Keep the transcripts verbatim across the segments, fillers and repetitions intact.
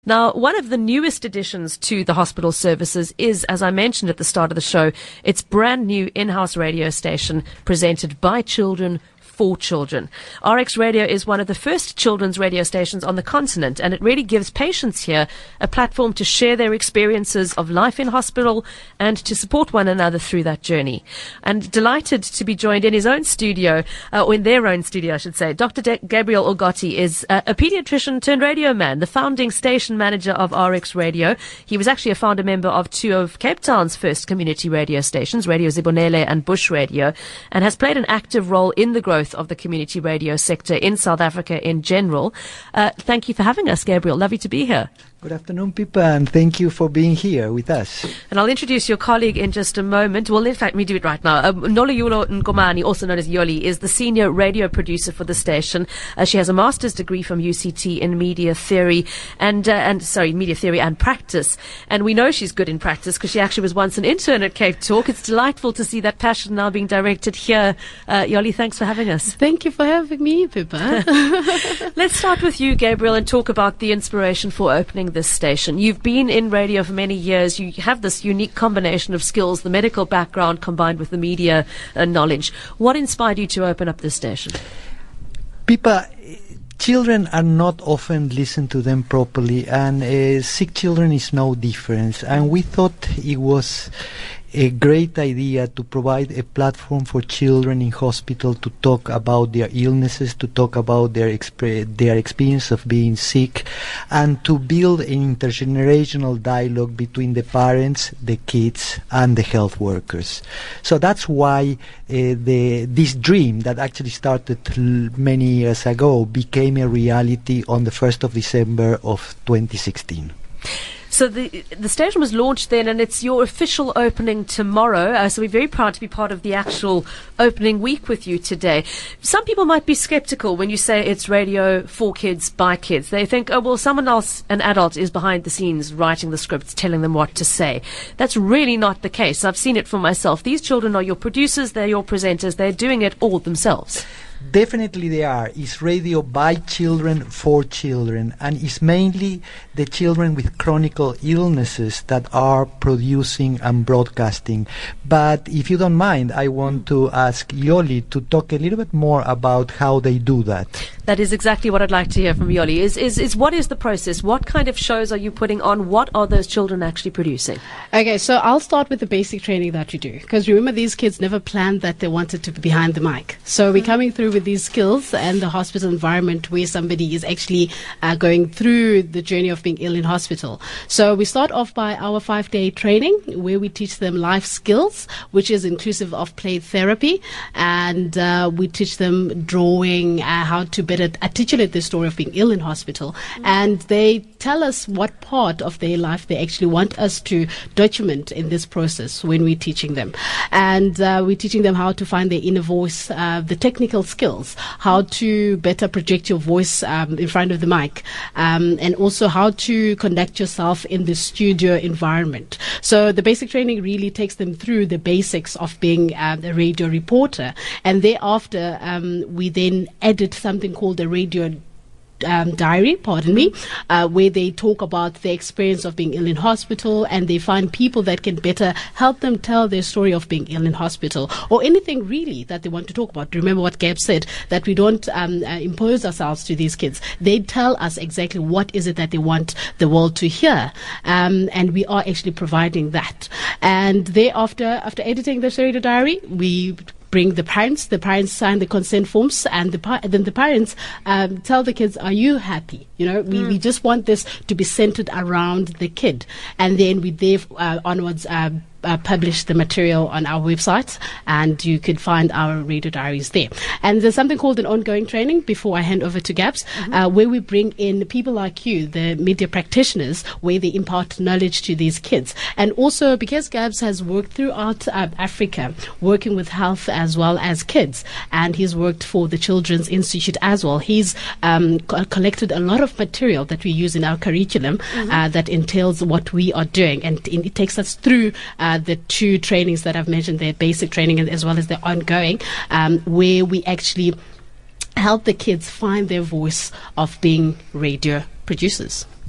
Now, one of the newest additions to the hospital services is, as I mentioned at the start of the show, its brand new in-house radio station presented by children for children. R X Radio is one of the first children's radio stations on the continent, and it really gives patients here a platform to share their experiences of life in hospital and to support one another through that journey. And delighted to be joined in his own studio, uh, or in their own studio, I should say. Doctor De- Gabriel Ogotti is uh, a pediatrician turned radio man, the founding station manager of R X Radio. He was actually a founder member of two of Cape Town's first community radio stations, Radio Zibonele and Bush Radio, and has played an active role in the growth of the community radio sector in South Africa in general. Uh, thank you for having us, Gabriel. Lovely to be here. Good afternoon, Pippa, and thank you for being here with us. And I'll introduce your colleague in just a moment. Well, in fact, let me do it right now. Um, Noluyulo Nkomani, also known as Yoli, is the senior radio producer for the station. Uh, she has a master's degree from U C T in media theory and, uh, and sorry, media theory and practice. And we know she's good in practice because she actually was once an intern at Cape Talk. It's delightful to see that passion now being directed here. Uh, Yoli, thanks for having us. Thank you for having me, Pippa. Let's start with you, Gabriel, and talk about the inspiration for opening this station. You've been in radio for many years. You have this unique combination of skills, the medical background combined with the media uh, knowledge. What inspired you to open up this station? Pippa, children are not often listened to them properly, and uh, sick children is no difference. And we thought it was a great idea to provide a platform for children in hospital to talk about their illnesses, to talk about their exp- their experience of being sick, and to build an intergenerational dialogue between the parents, the kids, and the health workers. So that's why uh, the this dream that actually started l- many years ago became a reality on the first of December of twenty sixteen. So the the station was launched then, and it's your official opening tomorrow. Uh, so we're very proud to be part of the actual opening week with you today. Some people might be skeptical when you say it's radio for kids by kids. They think, oh, well, someone else, an adult, is behind the scenes writing the scripts, telling them what to say. That's really not the case. I've seen it for myself. These children are your producers, they're your presenters, they're doing it all themselves. Definitely they are. It's radio by children for children, and it's mainly the children with chronic illnesses that are producing and broadcasting. But if you don't mind, I want to ask Yoli to talk a little bit more about how they do that. That is exactly what I'd like to hear from Yoli. Is, is, is what is the process? What kind of shows are you putting on? What are those children actually producing? Okay, so I'll start with the basic training that you do. Because remember, these kids never planned that they wanted to be behind the mic. So we're coming through with these skills and the hospital environment where somebody is actually uh, going through the journey of being ill in hospital. So we start off by our five-day training where we teach them life skills, which is inclusive of play therapy. And uh, we teach them drawing, uh, how to better articulate the story of being ill in hospital. Mm-hmm. And they tell us what part of their life they actually want us to document in this process when we're teaching them. And uh, we're teaching them how to find their inner voice, uh, the technical skills, how to better project your voice um, in front of the mic, um, and also how to conduct yourself in the studio environment. So the basic training really takes them through the basics of being uh, a radio reporter. And thereafter, um, we then added something called a radio Um, diary, pardon me, uh, where they talk about the experience of being ill in hospital, and they find people that can better help them tell their story of being ill in hospital, or anything really that they want to talk about. Remember what Gab said, that we don't um, uh, impose ourselves to these kids. They tell us exactly what is it that they want the world to hear, um, and we are actually providing that. And thereafter, after editing the radio diary, we bring the parents, the parents sign the consent forms, and the pa- then the parents um, tell the kids, are you happy? You know, we, mm. we just want this to be centered around the kid. And then we there uh, onwards uh, uh, publish the material on our website, and you could find our radio diaries there. And there's something called an ongoing training, before I hand over to Gabs, mm-hmm. uh, where we bring in people like you, the media practitioners, where they impart knowledge to these kids. And also, because Gabs has worked throughout uh, Africa, working with health as well as kids, and he's worked for the Children's Institute as well. He's um, co- collected a lot of material that we use in our curriculum, mm-hmm. uh, that entails what we are doing, and it, it takes us through uh, the two trainings that I've mentioned, their basic training as well as the ongoing, um, where we actually help the kids find their voice of being radio producers.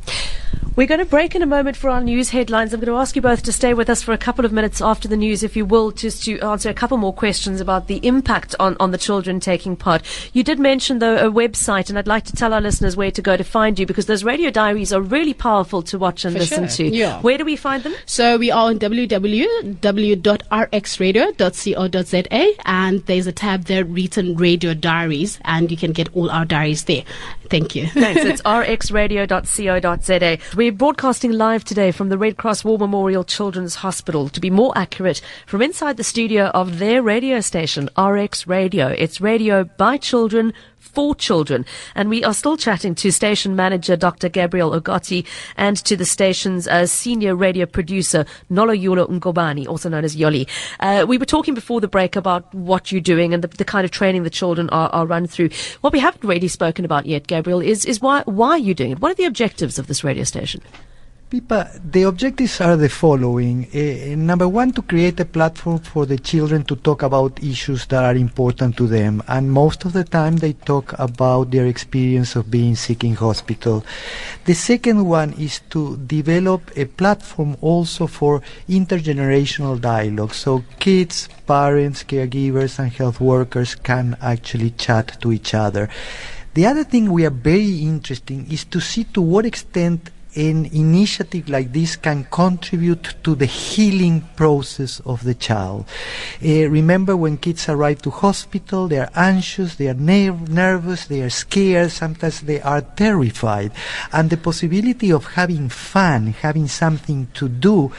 We're going to break in a moment for our news headlines. I'm going to ask you both to stay with us for a couple of minutes after the news, if you will, just to answer a couple more questions about the impact on, on the children taking part. You did mention, though, a website, and I'd like to tell our listeners where to go to find you, because those radio diaries are really powerful to watch and For listen sure. to. Yeah. Where do we find them? So we are on w w w dot r x radio dot co dot z a, and there's a tab there, written radio diaries, and you can get all our diaries there. Thank you. Thanks. It's r x radio dot co dot z a. We're broadcasting live today from the Red Cross War Memorial Children's Hospital. To be more accurate, from inside the studio of their radio station, R X Radio. It's radio by children, for children. And we are still chatting to station manager Doctor Gabriel Ogotti and to the station's uh, senior radio producer Noloyulo Ngobani, also known as Yoli. Uh, we were talking before the break about what you're doing and the, the kind of training the children are, are run through. What we haven't really spoken about yet, Gabriel, is, is why, why you're doing it. What are the objectives of this radio station? Pippa, the objectives are the following. Uh, number one, to create a platform for the children to talk about issues that are important to them. And most of the time they talk about their experience of being sick in hospital. The second one is to develop a platform also for intergenerational dialogue. So kids, parents, caregivers, and health workers can actually chat to each other. The other thing we are very interested is to see to what extent an initiative like this can contribute to the healing process of the child. Uh, remember, when kids arrive to hospital, they are anxious, they are ner- nervous, they are scared, sometimes they are terrified. And the possibility of having fun, having something to do,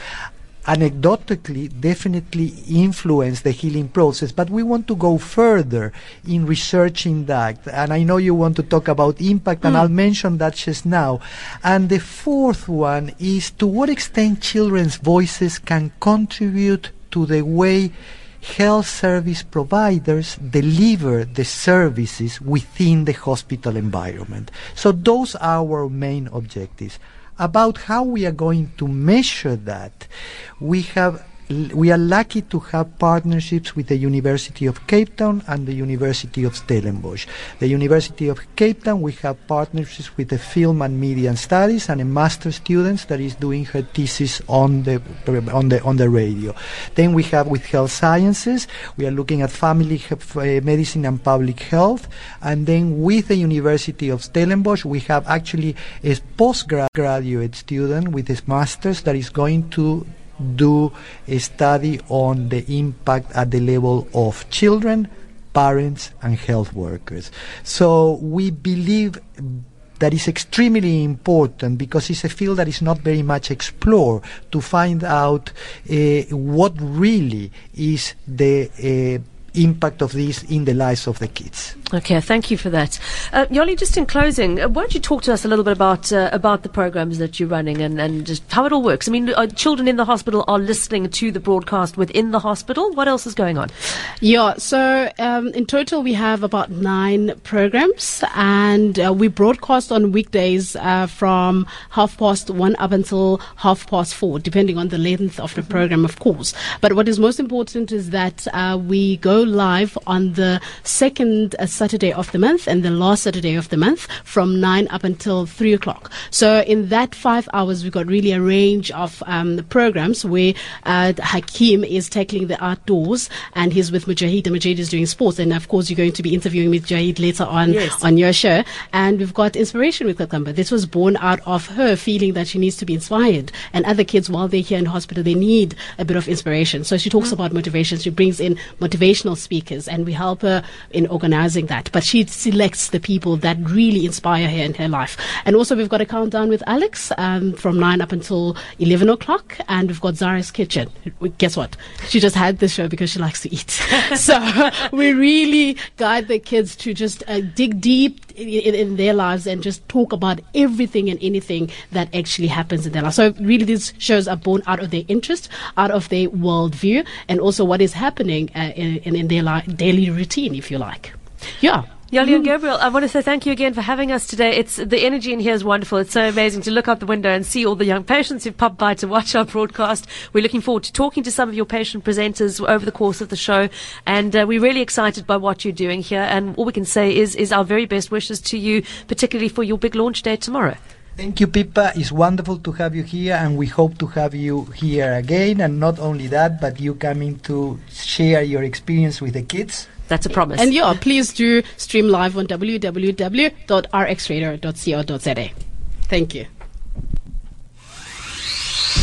anecdotally definitely influence the healing process, but we want to go further in researching that, and I know you want to talk about impact, mm. and I'll mention that just now. And the fourth one is to what extent children's voices can contribute to the way health service providers deliver the services within the hospital environment. So those are our main objectives. About how we are going to measure that, we have we are lucky to have partnerships with the University of Cape Town and the University of Stellenbosch. The University of Cape Town, we have partnerships with the Film and Media Studies and a master student that is doing her thesis on the on the on the radio. Then we have with Health Sciences, we are looking at family uh, medicine and public health. And then with the University of Stellenbosch, we have actually a postgraduate student with his master's that is going to do a study on the impact at the level of children, parents, and health workers. So we believe that is extremely important because it's a field that is not very much explored, to find out uh, what really is the uh, impact of this in the lives of the kids. Okay, thank you for that. Uh, Yoli, just in closing, uh, why don't you talk to us a little bit about uh, about the programs that you're running and, and just how it all works? I mean, uh, children in the hospital are listening to the broadcast within the hospital. What else is going on? Yeah, so um, in total we have about nine programs, and uh, we broadcast on weekdays uh, from half past one up until half past four, depending on the length of the mm-hmm. program, of course. But what is most important is that uh, we go live on the second uh, Saturday of the month and the last Saturday of the month from nine up until three o'clock. So in that five hours, we've got really a range of um, programs where uh, Hakeem is tackling the outdoors and he's with Mujahid, and Mujahid is doing sports. And of course, you're going to be interviewing with Mujahid later on yes. on your show. And we've got Inspiration with Kakamba. This was born out of her feeling that she needs to be inspired. And other kids, while they're here in hospital, they need a bit of inspiration. So she talks mm-hmm. about motivation. She brings in motivational speakers, and we help her in organizing that. But she selects the people that really inspire her in her life. And also we've got a countdown with Alex um, from nine up until eleven o'clock, and we've got Zara's Kitchen. Guess what? She just had this show because she likes to eat. So we really guide the kids to just uh, dig deep in, in, in their lives and just talk about everything and anything that actually happens in their life. So really these shows are born out of their interest, out of their worldview, and also what is happening uh, in, in, in their li- daily routine, if you like. Yeah. Yoli and Gabriel, I want to say thank you again for having us today. It's the energy in here is wonderful. It's so amazing to look out the window and see all the young patients who've popped by to watch our broadcast. We're looking forward to talking to some of your patient presenters over the course of the show, and uh, we're really excited by what you're doing here. And all we can say is is our very best wishes to you, particularly for your big launch day tomorrow. Thank you, Pippa. It's wonderful to have you here, and we hope to have you here again. And not only that, but you coming to share your experience with the kids. That's a promise. And yeah, please do stream live on w w w dot r x radio dot co dot z a. Thank you.